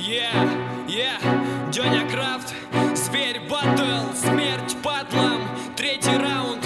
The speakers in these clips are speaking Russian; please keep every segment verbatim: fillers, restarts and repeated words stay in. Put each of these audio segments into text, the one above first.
Yeah, yeah, Дёня Крафт, зверь баттл, смерть патлам, третий раунд.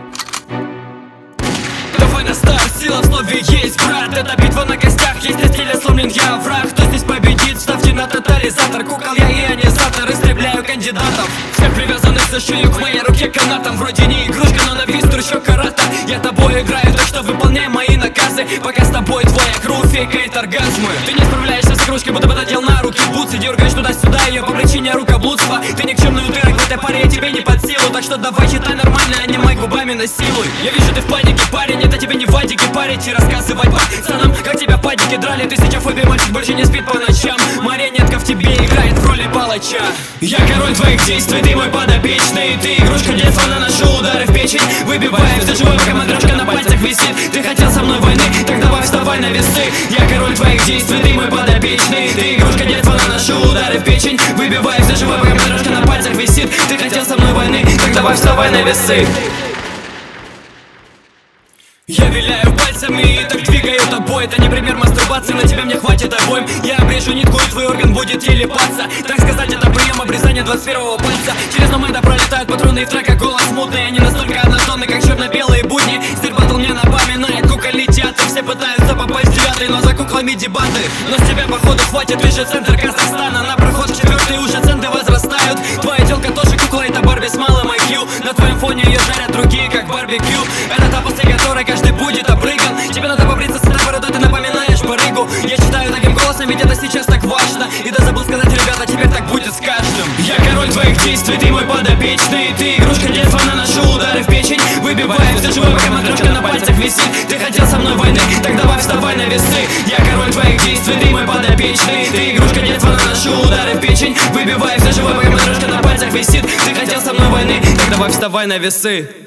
Давай на старт, сила в слове есть, брат. Это битва на костях, есть на стиле сломлен я враг. Кто здесь победит, ставьте на тотализатор. Кукол я и ионизатор, истребляю кандидатов. Всех привязанных за шею к моей руке канатом. Вроде не игрушка, но на вид еще карата. Я тобой играю, так что выполняй мои наказы. Пока с тобой твоя кровь фейкает оргазмы. Ты не справляешься с игрушкой, будто бы надел на руки бутсы. Дергаешь туда-сюда ее по причине рукоблудства. Ты никчемный утырок, в этой паре я тебе не под силу. Так что давай читай нормально, а не мой губами насилуй. Я вижу, ты в панике, парень, это тебе не вадики парить и рассказывать пацанам, как тебя падики драли. Ты сейчас фобия, мальчик больше не спит по ночам. Марионетка в тебе играет в роли палача. Я король твоих действий, ты мой подопечный. Ты игрушка детства, наношу удары в печень. Выбиваю все живое, пока матрешка на пальцах висит. Ты хотел со мной войны, так давай вставай на весы. Я король твоих действий, ты мой подопечный. Ты игрушка детства, наношу удары в печень. Выбиваю все живое, пока матрешка на пальцах висит. Ты хотел со мной войны, так давай вставай на весы. Я виляю пальцами и так двигаю тобой. Это не пример мастурбации, на тебя мне хватит обоим. Я обрежу нитку и твой орган будет телепаться. Так сказать, это прием обрезания двадцать первого пальца. Через момента пролетают патроны и в треках голос мутный. Они настолько однотонны, как черно-белые будни. Стиль батл мне напоминает кукольный театр. Все пытаются попасть в девятый, но за куклами дебаты. Но с тебя походу хватит, выше центр Казахстана. На проход в четвертый уже центы возрастают. Твоя телка тоже кукла, это Барби с малым ай кью. На твоем фоне ее жарят другие, как барбекю. Это та после которой каждый будет обрыган. Тебе надо побриться с этой бородой, ты напоминаешь барыгу. Я читаю таким голосом, ведь это сейчас так важно. И да забыл сказать, ребята, теперь так будет с каждым. Я король твоих действий, ты мой подопечный. Ты игрушка детства, наношу удары в печень. Выбиваю все живое, пока матрешка на пальцах висит. Ты хотел со мной войны, так давай вставай на весы. Я король твоих действий, ты мой подопечный. Ты игрушка детства, наношу удары в печень. Выбиваю все живое, пока матрешка на пальцах висит. Ты хотел со мной войны, так давай вставай на весы.